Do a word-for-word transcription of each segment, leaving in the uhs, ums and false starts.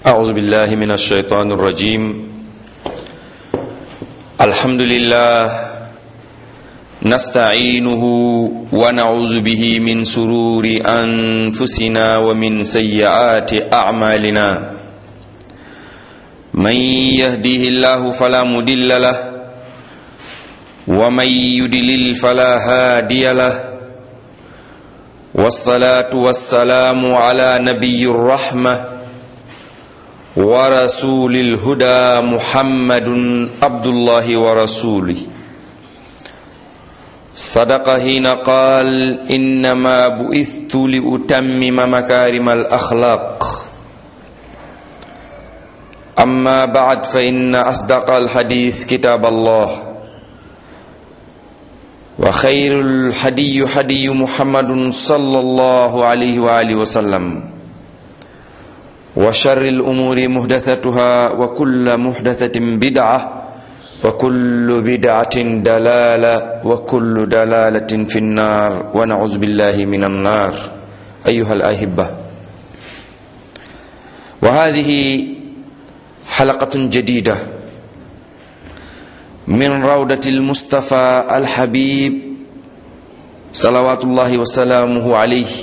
أعوذ بالله من الشيطان الرجيم الحمد لله نستعينه ونعوذ به من شرور أنفسنا ومن سيئات أعمالنا من يهده الله فلا مضل له ومن يضلل فلا هادي له والصلاة والسلام على نبي الرحمة ورسول الهدى محمد عبد الله ورسوله صدق حين قال إنما بعثت لأتمم مكارم الأخلاق أما بعد فإن أصدق الحديث كتاب الله وخير الهدي هدي محمد صلى الله عليه وآله وسلم وشر الأمور محدثاتها وكل محدثة بدعة وكل بدعة دلالة وكل دلالة في النار ونعوذ بالله من النار أيها الأحبة وهذه حلقة جديدة من روضة المصطفى الحبيب صلوات الله وسلامه عليه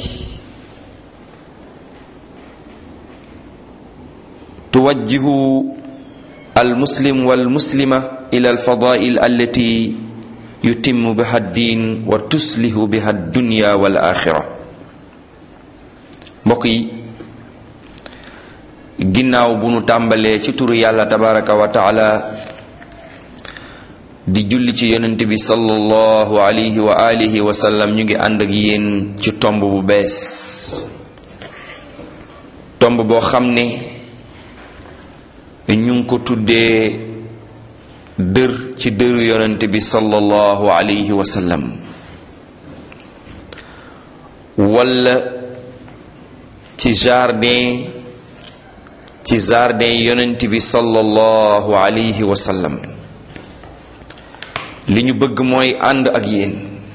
توجه المسلم والمسلمة إلى الفضائل التي يتم بها الدين وتصلح بها الدنيا والآخرة mbokk yi ginnaaw bu nu tàmbalee ci turu yàlla tabaraka wa taala di julli ci yonent bi sallallahu alayhi wa alihi wa sallam ñu ngi ànd ak yéen ci tomb bu bees tomb boo xam ne ñu ngi ko tuddee dër ci dëru yonent bi sallallahu alayhi wa sallam walla ci jardin ci jardin yonent bi sallallahu alayhi wa sallam li ñu bëgg mooy ànd ak yéen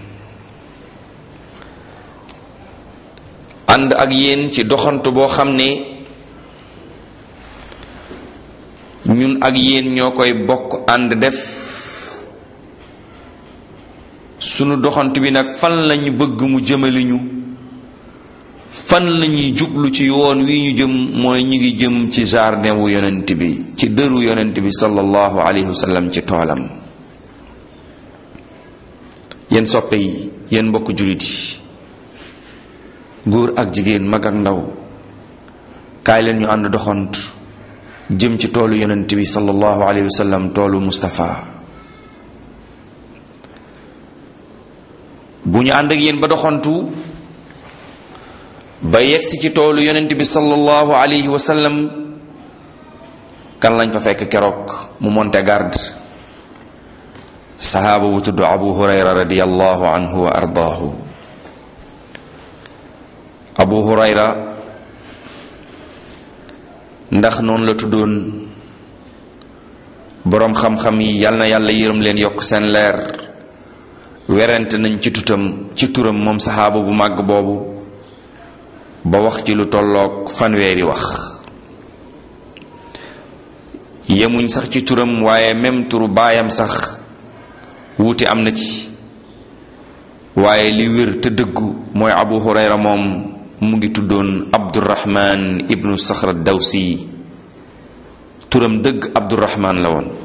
ànd ak yéen ci doxantu boo xam ne ñun ak yéen ñoo koy bokk ànd def sunu doxantu bi nag fan lañu bëgg mu jëmali ñu fan lañuy jublu ci yoon wi ñu jëm mooy ñu ngi jëm ci jardin wu yonent bi ci dëru yonent bi sallallahu alayhi wa sallam ci toolam yéen soppe yi yéen mbokk jullit yi góor ak jigéen mag ak ndaw kaay leen ñu ànd doxant jëm ci toolu yonent bi sallallahu alayhi wa sallam toolu Mustafa bu ñu ànd ak yéen ba doxantu ba yegsi ci toolu yonent bi sallallahu alayhi wa sallam kan lañ fa fekk keroog mu monte garde sahaaba bu tudd Abu Hurayra radiyallahu anhu wa ardaahu Abu Hurayra ndax noonu la tuddoon boroom xam-xam yi yal na yàlla yërëm leen yokk seen leer werante nañ ci tutam ci turam moom saxaaba bu màgg boobu ba wax ci lu tolloog fanweeri wax yemuñ sax ci turam waaye même turu baayam sax wuute am na ci waaye li wér te dëggu mooy Abu Hurayra moom mu ngi tuddoon Abdurrahman ibnu Saxr ad-Dawsi turam dëgg Abdurrahman la woon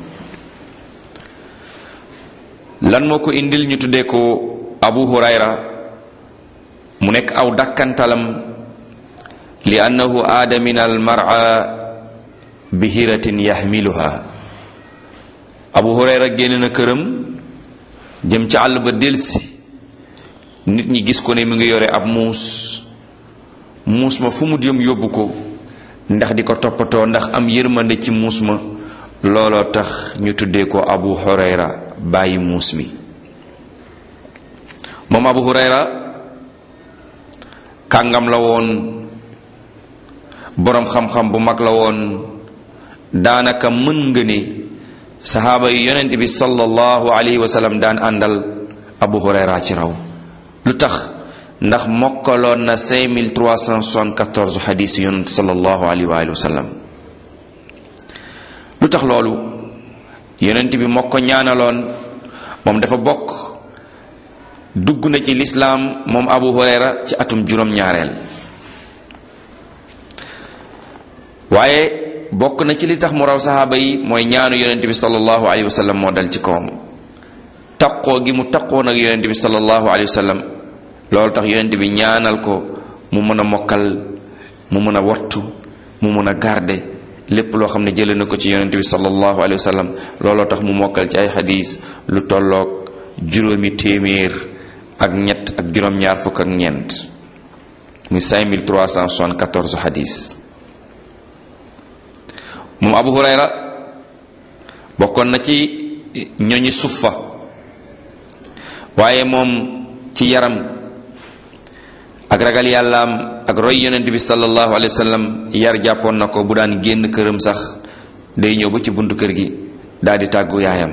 lan moo ko indil ñu tuddee ko Abu Hurayra mu nekk aw dakkantalam li annahu aada min al mar'a bi hiratin yaxmiluha Abu Hurayra génn na këram jëm ci àll ba delsi nit ñi gis ko ne mu ngi yore ab muus muus ma fu mu jëm yóbbu ko ndax di ko toppatoo ndax am yërmande ci muus ma looloo tax ñu tuddee ko Abu Hurayra bàyyi muus mi moom Abu Hurayra kàngam la woon boroom xam-xam bu mag la woon daanaka mën nga ne saxaaba yi yonent bi sallallahu alayhi wa sallam daan àndal Abu Hurayra ci raw lu tax ndax mokkaloon na cinq mille trois cent soixante-quatorze xadiis yonent sallallahu alayhi wa sallam lu tax loolu? yonent bi moo ko ñaanaloon. moom dafa bokk dugg na ci lislaam moom Abu Hurayra ci atum juróom-ñaareel, waaye bokk na ci li tax mu raw saxaaba yi mooy ñaanu yonent bi sallallahu alayhi wa sallam moo dal ci kawam. taqoo gi mu taqoo nag yonent bi sallallahu alayhi wa sallam loolu tax yonent bi ñaanal ko mu mën a mokkal, mu mën a wattu, mu mën a garder lépp loo xam ne jëlee na ko ci yonent bi sallallahu alayhi wa sallam. looloo tax mu mokkal ci ay xadis lu tolloog juróomi téeméer ak ñett ak juróom-ñaar fukk ak ñeent muy cinq mille trois cent soixante-quatorze xadis. moom Abu Hurayra bokkoon na ci ñoñi suffa, waaye moom ci yaram ak ragal yàllaam ak roy yonent bi sallallahu alayhi wa sallam yar jàppoon na ko. bu daan génn këram sax day ñëw ba ci buntu kër gi daal di tàggu yaayam.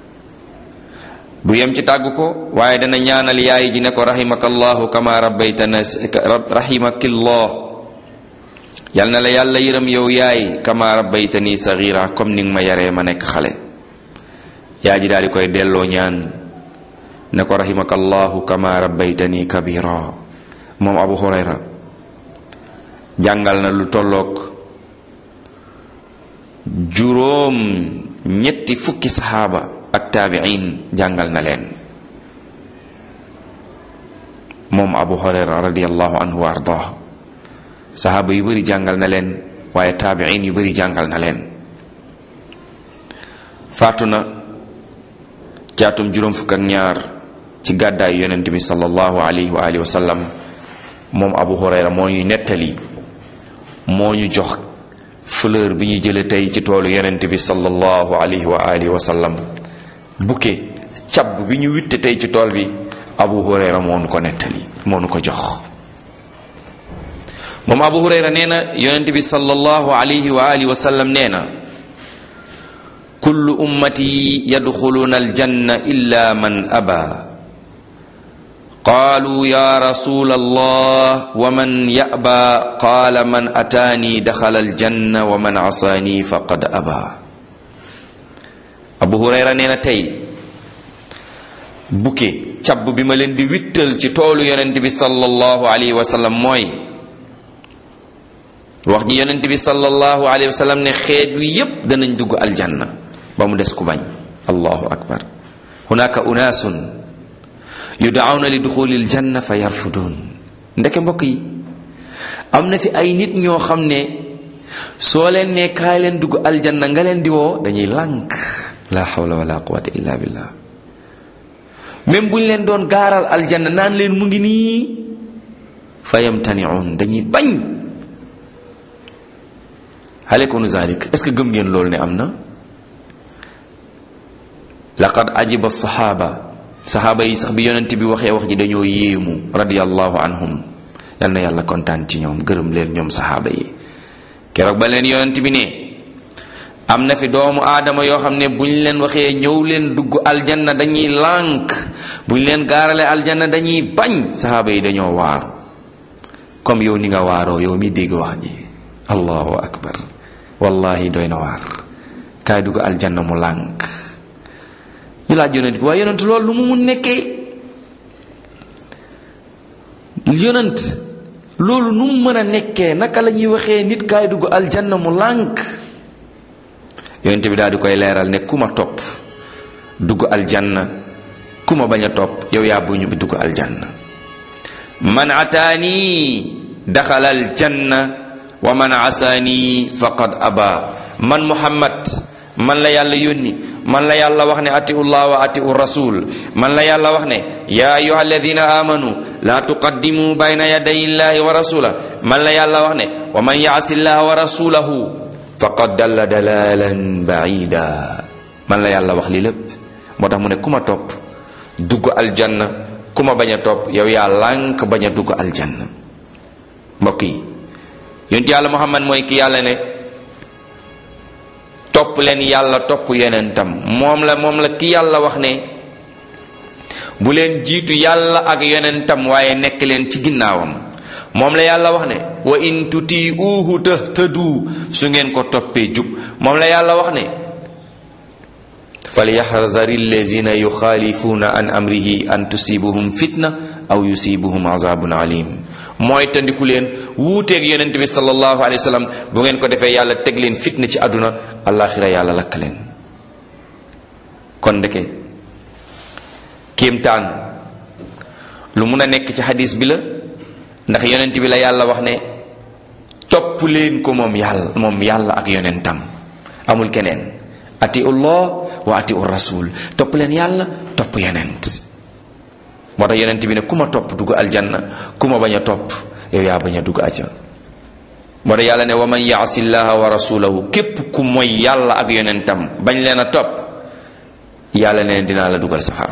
du yem ci tàggu ko, waaye dana ñaanal yaay ji ne ko rahimakallahu kama rabbaytana rahimakillah, yal na la yàlla yërëm yow yaay kama rabbaytani saghira, comme ni nga ma yaree ma nekk xale. yaay ji daal di koy delloo ñaan ne ko rahimakallahu kama rabbaytani kabira. moom Abu Hurayra jàngal na lu tolloog juróom ñetti fukki saxaaba ak taabiin jàngal na leen. moom Abu Hurayra radiyallahu anhu wa ardaa saxaaba yu bari jàngal na leen, waaye taabiin yu bari jàngal na leen. faatu na jaatum juróom fukk ak ñaar ci gàddaay yonent bi sallallahu alayhi wa alihi wa sallam. moom Abu Hurayra moo ñuy nettali, moo ñu jox fleur bi ñu jële tey ci toolu yonent bi sallallahu alayhi wa alihi wa sallam. bouquet cab bi ñu witte tey ci tool bi Abu Hurayra moo nu ko nettali, moo nu ko jox. moom Abu Hurayra nee na yonent bi sallallahu alayhi wa alihi wa sallam nee na kullu ummati yadxuluna aljanna illa man aba. qaalu ya rasul allah wa man yaba qaala man ataani daxala aljanna wa man asaani faqad aba. Abu Hurayra nee na tey bouquet càbb bi ma leen di wittal ci toolu yonent bi sallallahu alayhi wa sallam mooy wax ji yonent bi sallallahu alayhi wa sallam ne xeet wi yépp danañ dugg aljanna ba mu des ku bañ. allahu akbar. hunaka unaasun yudaawna li duxulil janna fa yarfudun. ndeke mbokk yi am na fi ay nit ñoo xam ne soo leen ne kaay leen dugg aljanna nga leen di woo dañuy lànk. la hawla wala quwwata illa billah. même buñ leen doon gaaral aljanna naan leen mu ngi nii fa yamtaniun dañuy bañ. hal yakunu zalik? est-ce que gëm ngeen loolu ne am na? laqad ajiba saxaaba saxaaba yi sax bi yonent bi waxee wax ji dañoo yéemu radiyallahu anhum. yal na yàlla kontaan ci ñoom, gërëm leen ñoom saxaaba yi. keroog ba leen yonent bi ne am na fi doomu aadama yoo xam ne buñ leen waxee ñëw leen dugg aljanna dañuy lànk, buñ leen gaarale aljanna dañuy bañ. saxaaba yi dañoo waaru comme yow ni nga waaroo yow mi dégg wax ji. allahu akbar. wallahi doy na waar. kaay dugg aljanna mu lànk. ñu laaj yonent bi waaye yonent loolu lu mu mun nekkee? yonent loolu nu mu mën a nekkee? naka la ñuy waxee nit kaay dugg aljanna mu lànk? yonent bi daal di koy leeral ne ku ma topp dugg aljanna, ku ma bañ a topp yow yaa bu ñu bi dugg aljanna. man ataani daxala aljanna wa man asaani faqad aba. man Muhammad man la yàlla yónni, man la yàlla wax ne atiu llah wa atiu rasul, man la yàlla wax ne ya ayuha alladina amanu la tuqaddimu bayna yaday illahi wa rasula, man la yàlla wax ne wa man yaasi llaha wa rasulahu faqad dalla dalalan baida. man la yàlla wax lii lépp moo tax mu ne ku ma topp dugg aljanna, ku ma bañ a topp yow yaa lànk bañ a dugg aljanna. mbokk yi yonent yàlla Muhammad mooy ki yàlla ne topp leen yàlla topp yonentam. moom la moom la ki yàlla wax ne bu leen jiitu yàlla ak yonentam waaye nekk leen ci ginnaawam. moom la yàlla wax ne wa in tuti'uhu tahtadu su ngeen ko toppee jub moom la yàlla wax ne falyahdhari allazina yuxaalifuuna an amrihi an tusibuhum fitna aw yusibuhum azabun alim mooy tandiku leen wuuteeg yonent bi sallallahu alayhi wa sallam bu ngeen ko defee yàlla teg leen fitna ci àdduna alaxira yàlla lakk leen. kon ndeke kéemtaan lu mun a nekk ci xadis bi la ndax yonent bi la yàlla wax ne topp leen ko moom yàlla moom yàlla ak yonentam amul keneen atiu llah wa atiu rasul topp leen yàlla topp yonent moo tax yonent bi ne ku ma topp dugg aljanna ku ma bañ a topp yow yaa bañ a dugg aljanna moo tax yàlla ne wa man yaasi llaha wa rasulahu képp ku mooy yàlla ak yonentam bañ leen a topp yàlla ne dinaa la dugal safara.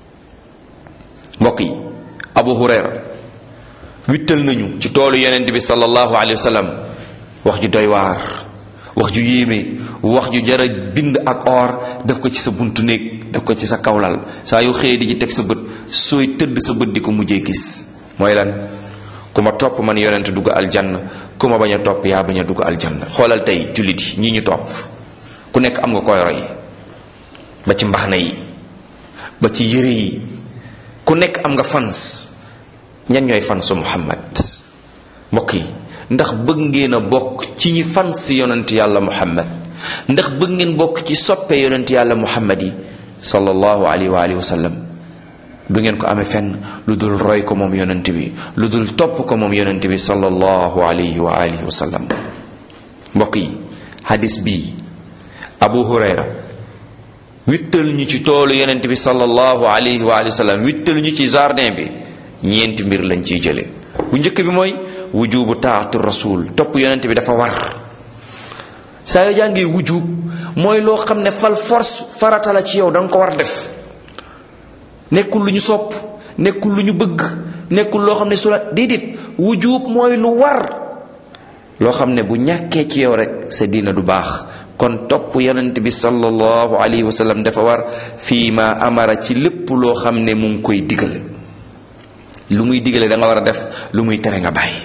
mbokk yi Abu Hurayra wittal nañu ci toolu yonent bi sallallahu alayhi wa sallam wax ju doy waar wax ju yéeme wax ju jara bind ak or def ko ci sa buntu néeg def ko ci sa kawlal saa yoo xëyee di ci teg sa bët sooy tëdd sa bët di ko mujjee gis mooy lan ku ma topp man yonent dugg aljanna ku ma bañ a topp yaa bañ a dugg aljanna. xoolal tey jullit yi ñii ñu topp ku nekk am nga koy roy ba ci mbaxna yi ba ci yére yi ku nekk am nga fans. ñan ñooy fansu Muhammad mbokk yi ndax bëgg ngeen a bokk ci ñi fans yonent yàlla Muhammad ndax bëgg ngeen bokk ci soppe yonent yàlla Muhammad yi sallallahu alayhi wa alihi wa sallam du ngeen ko amee fenn lu dul roy ko moom yonent bi lu dul topp ko moom yonent bi sallallahu alayhi wa alihi wa sallam. mbokk yi hadis bii Abu Hurayra wittal ñu ci toolu yonent bi sallallahu alayhi wa alihi wa sallam wittal ñu ci jardin bi ñeenti mbir lañ ciy jële bu njëkk bi mooy wujubu taatu rasul topp yonent bi dafa war. saa yoo jàngee wujub mooy loo xam ne fal force farata la ci yow da nga ko war def nekkul lu ñu sopp nekkul lu ñu bëgg nekkul loo xam ne su la déedéet wujub mooy lu war loo xam ne bu ñàkkee ci yow rek sa diina du baax. kon topp yonent bi sallallahu alayhi wa sallam dafa war fii ma amara ci lépp loo xam ne mu ngi koy digale lu muy digale da nga war a def lu muy tere nga bàyyi.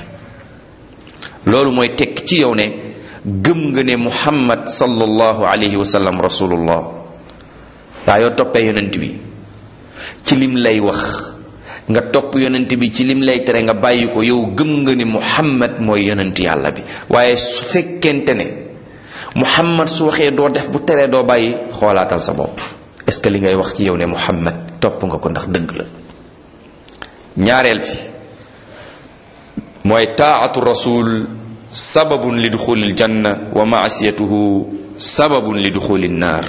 loolu mooy tekk ci yow ne gëm nga ne Muhammad sallallahu alayhi wa sallam rasulullah. saa yoo toppee yonent bi ci lim lay wax nga topp yonent bi ci lim lay tere nga bàyyi ko yow gëm nga ne Muhammad mooy yonent yàlla bi. waaye su fekkente ne Muhammad su waxee doo def bu teree doo bàyyi xoolaatal sa bopp est-ce que li ngay wax ci yow ne Muhammad topp nga ko ndax dëgg la. ñaareel bi mooy taatu rasul sababun li duxulil janna wa maasiyatuhu sababun li duxulin naar.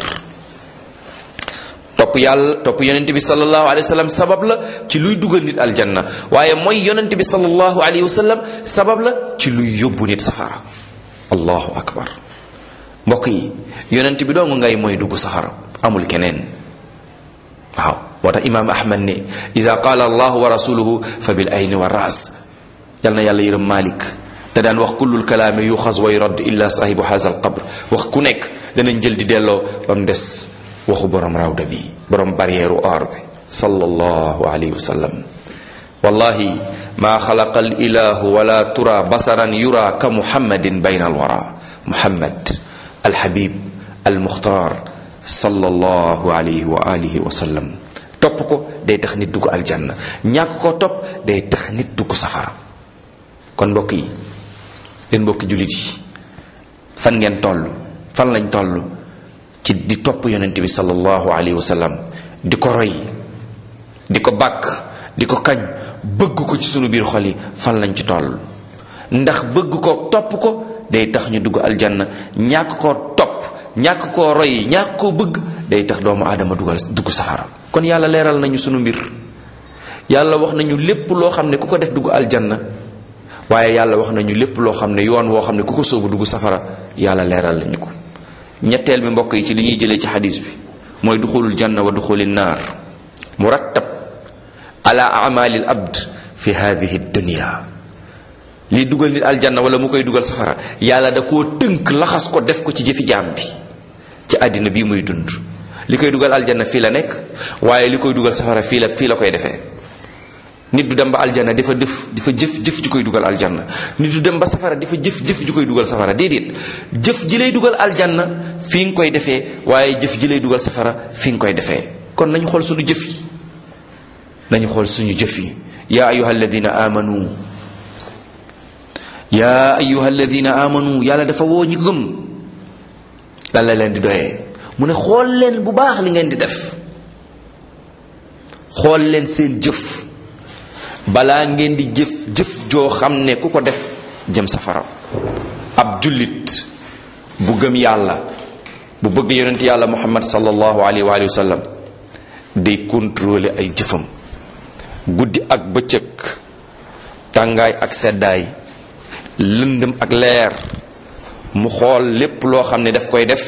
topp yàlla topp yonent bi sallallahu alayhi wa sallam sabab la ci luy dugal nit aljanna waaye mooy yonent bi sallallahu alayhi wa sallam sabab la ci luy yóbbu nit safara. allahu akbar mbokk yi yonent bi dong ngay mooy dugg safara amul keneen. waaw moo tax imaam ahmad ne iza qaala allahu wa rasuluhu fa bil ayni wa raas. yal na yàlla yërëm Malik te daan wax kullul kalaami yuxas wa yurad illa sahibu haza al qabr wax ku nekk danañ jël di delloo ba mu des waxu borom rawda bi borom barrière or bi sallallahu alayhi wa sallam. wallahi maa xalaqa al ilahu wala tura basaran yura ka muhammadin bayna al wara. muhammad al habib al muxtaar sallallahu alayhi wa alihi wa sallam. topp ko day tax nit dugg aljanna ñàkk ko topp day tax nit dugg safara. kon mbokk yi yéen mbokki jullit yi fan ngeen toll fan lañ toll ci di topp yonent bi sallallahu alayhi wa sallam di ko roy di ko bàkk di ko kañ bëgg ko ci sunu biir xol yi fan lañ ci toll. ndax bëgg ko topp ko day tax ñu dugg aljanna ñàkk koo topp ñàkk koo roy ñàkk koo bëgg day tax doomu aadama dugal dugg safara. kon yàlla leeral nañu sunu mbir yàlla wax nañu lépp loo xam ne ku ko def dugg aljanna waaye yàlla wax nañu lépp loo xam ne yoon woo xam ne ku ko soobu dugg safara yàlla leeral nañu ko. ñetteel bi mbokk yi ci li ñuy jëlee ci xadis bi mooy duxulul janna wa duxulin naar murattab ala amalil abd fi hadihi dunya. li dugal nit aljanna wala mu koy dugal safara yàlla da koo tënk laxas ko def ko ci jëfi jaam bi ci àddina bii muy dund. li koy dugal aljanna fii la nekk waaye li koy dugal safara fii la fii la koy defee. nit du dem ba aljanna dafa def dafa jëf jëf ju koy dugal aljanna. nit du dem ba safara dafa jëf jëf ju koy dugal safara déedéet jëf ji lay dugal aljanna fi nga koy defee waaye jëf ji lay dugal safara fi nga koy defee. kon nañu xool suñu jëf yi nañu xool suñu jëf yi. yaa ayyuha alladina amanu yaa ayyuha alladina amanu yàlla dafa woo ñi gëm lan la leen di doyee mu ne xool leen bu baax li ngeen di def xool leen seen jëf balaa ngeen di jëf jëf joo xam ne ku ko def jëm safara. ab jullit bu gëm yàlla bu bëgg yonent yàlla muhammad sallallahu alayhi wa sallam day contrôler ay jëfam guddi ak bëccëg tàngaay ak seddaay lëndëm ak leer mu xool lépp loo xam ne daf koy def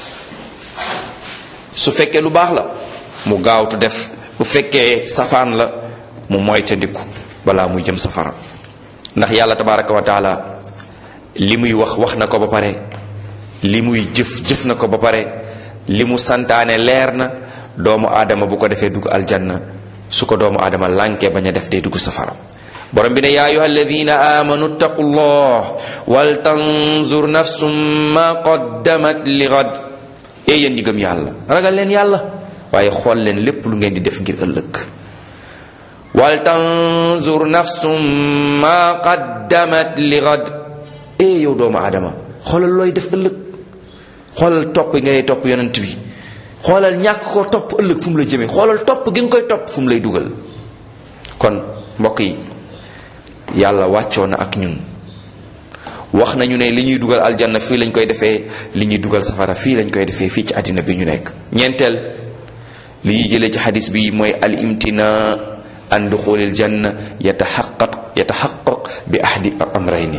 su fekkee lu baax la mu gaawtu def bu fekkee safaan la mu moytandiku balaa muy jëm safara. ndax yàlla tabaraka wa taala li muy wax wax na ko ba pare li muy jëf jëf na ko ba pare li mu santaane leer na doomu aadama bu ko defee dugg aljanna su ko doomu aadama lànkee bañ a def day dugg safara. borom bi ne yaa ayyuha alladina amanu ttaqullah wal tanzur nafsum ma qaddamat li ghad. ee yéen ñi gëm yàlla ragal leen yàlla waaye xool leen lépp lu ngeen di def ngir ëllëg. wal tanzur nafsum ma qaddamat li ghad. ee yow doomu aadama xoolal looy def ëllëg xoolal topp ngay topp yonent bi xoolal ñàkk koo topp ëllëg fu mu la jëmee xoolal topp gi nga koy topp fu mu lay dugal. kon mbokk yi yàlla wàccoo na ak ñun wax nañu ne li ñuy dugal aljanna fii lañ koy defee li ñuy dugal safara fii lañ koy defee fii ci àddina bi ñu nekk. ñeenteel li ñuy jëlee ci xadis bi mooy al imtina an duxulil janna yataxaqaq yataxaqaq bi ahdi amrayni.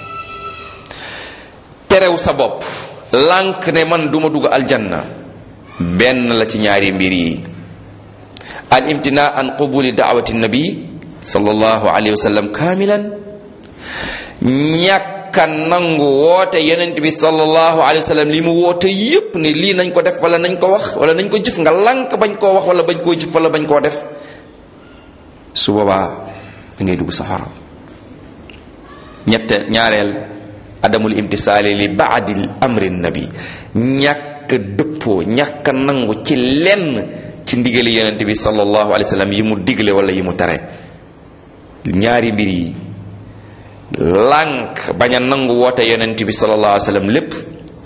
terew sa bopp lànk ne man duma dugg aljanna benn la ci ñaari mbir yi. al imtina an qubuli daawati nabi sallallahu alayhi wa sallam kaamilan ñàkka nangu woote yonent bi sallallahu alayhi wa sallam li mu woote yépp ne lii nañ ko def wala nañ ko wax wala nañ ko jëf nga lànk bañ koo wax wala bañ koo jëf wala bañ koo def su boobaa da ngay dugg safara. ñette ñaareel adamul imtisaali li baadil amri nabi ñàkk dëppoo ñàkk nangu ci lenn ci ndigali yonent bi sallallahu alayhi wa sallam yi mu digle wala yi mu tere. ñaari mbir yi lànk bañ a nangu woote yonent bi sallallahu alayhi wa sallam lépp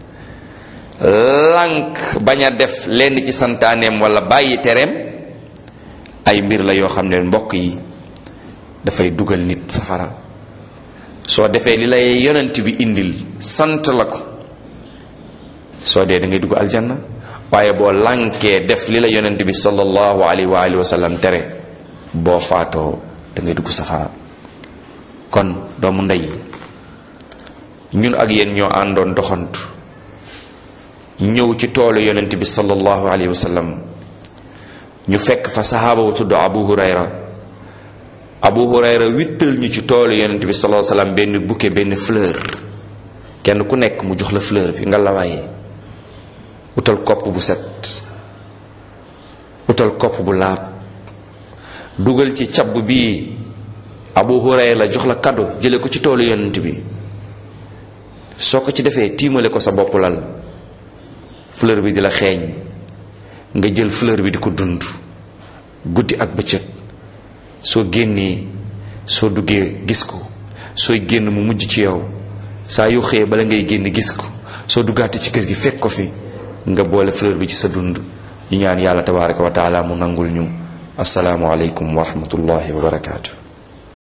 lànk bañ a def lenn ci santaaneem wala bàyyi tereem ay mbir la yoo xam ne mbokk yi dafay dugal nit safara. soo defee li lay yonent bi indil sant la ko soo dee da ngay dugg aljanna waaye boo lànkee def li la yonent bi sallallahu alayhi wa alihi wa sallam tere boo faatoo da ngay dugg safara. kon doomu ndey ñun ak yéen ñoo àndoon doxantu ñëw ci toolu yonent bi sallallahu alayhi wa sallam ñu fekk fa sahaaba wu tudd Abu Hurayra. Abu Hurayra wittal ñu ci toolu yonent bi sallallahu alayhi wa sallam benn bouquet benn fleur kenn ku nekk mu jox la fleur bi nga la waaye utal kopp bu set utal kopp bu laab dugal ci cabb bi Abu Hurayra la jox la cadeau jële ko ci toolu yonent bi soo ko ci defee tiimale ko sa bopp lal fleur bi di la xeeñ nga jël fleur bi di ko dund guddi ak bëccëg soo génnee soo duggee gis ko sooy génn mu mujj ci yow saa yu xëyee bala ngay génn gis ko soo duggaate ci kër gi fekk ko fi nga boole fleur bi ci sa dund. ñu ñaan yàlla tabaraka wa taala mu nangul ñu. assalaamu aleykum wa rahmatullahi wa barakaatu.